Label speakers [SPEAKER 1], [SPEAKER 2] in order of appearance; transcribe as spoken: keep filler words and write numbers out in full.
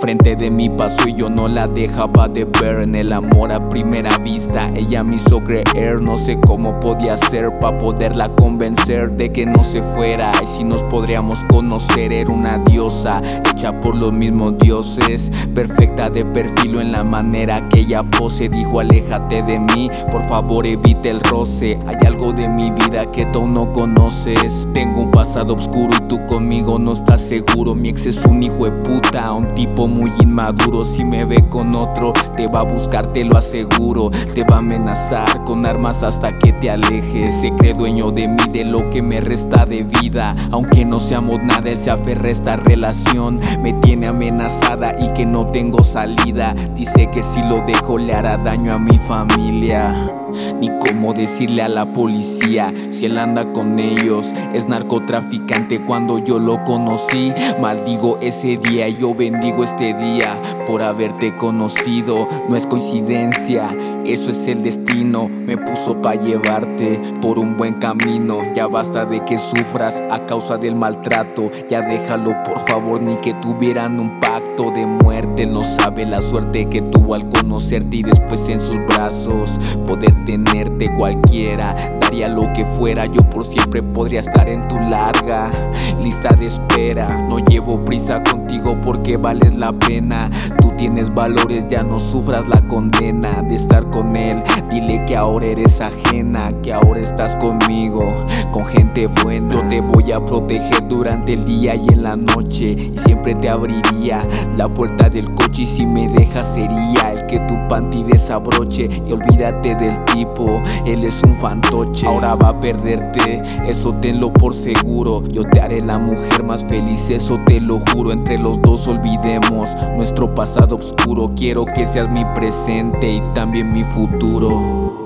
[SPEAKER 1] Enfrente de mí pasó y yo no la dejaba de ver. En el amor a primera vista ella me hizo creer. No sé cómo podía ser pa' poderla convencer de que no se fuera. Y si nos podríamos conocer, era una diosa hecha por los mismos dioses, perfecta de perfil o en la manera que ella pose. Dijo: aléjate de mí, por favor evite el roce. Hay algo de mi vida que tú no conoces. Tengo un pasado oscuro y tú conmigo no estás seguro. Mi ex es un hijo de puta, un tipo muy inmaduro. Si me ve con otro, te va a buscar, te lo aseguro. Te va a amenazar con armas hasta que te alejes. Se cree dueño de mí, de lo que me resta de vida. Aunque no seamos nada, él se aferra a esta relación. Me tiene amenazada y que no tengo salida. Dice que si lo dejo le hará daño a mi familia. Ni cómo decirle a la policía si él anda con ellos. Es narcotraficante cuando yo lo conocí. Maldigo ese día y yo bendigo este día por haberte conocido. No es coincidencia, eso es el destino. Me puso pa' llevarte por un buen camino. Ya basta de que sufras a causa del maltrato. Ya déjalo por favor, ni que tuvieran un pacto de muerte. Él no sabe la suerte que tuvo al conocerte y después en sus brazos poder tenerte. Cualquiera daría lo que fuera, yo por siempre podría estar en tu larga lista de espera. No llevo prisa contigo porque vales la pena. Tú tienes valores, ya no sufras la condena de estar con él. Dile que ahora eres ajena, que ahora estás conmigo, con gente buena. Yo te voy a proteger durante el día y en la noche, y siempre te abriría la puerta del coche. Y si me dejas sería el que tu panty desabroche. Y olvídate del tipo, él es un fantoche. Ahora va a perderte, eso tenlo por seguro. Yo te haré la mujer más feliz, eso te lo juro. Entre los dos olvidemos nuestro pasado oscuro. Quiero que seas mi presente y también mi futuro.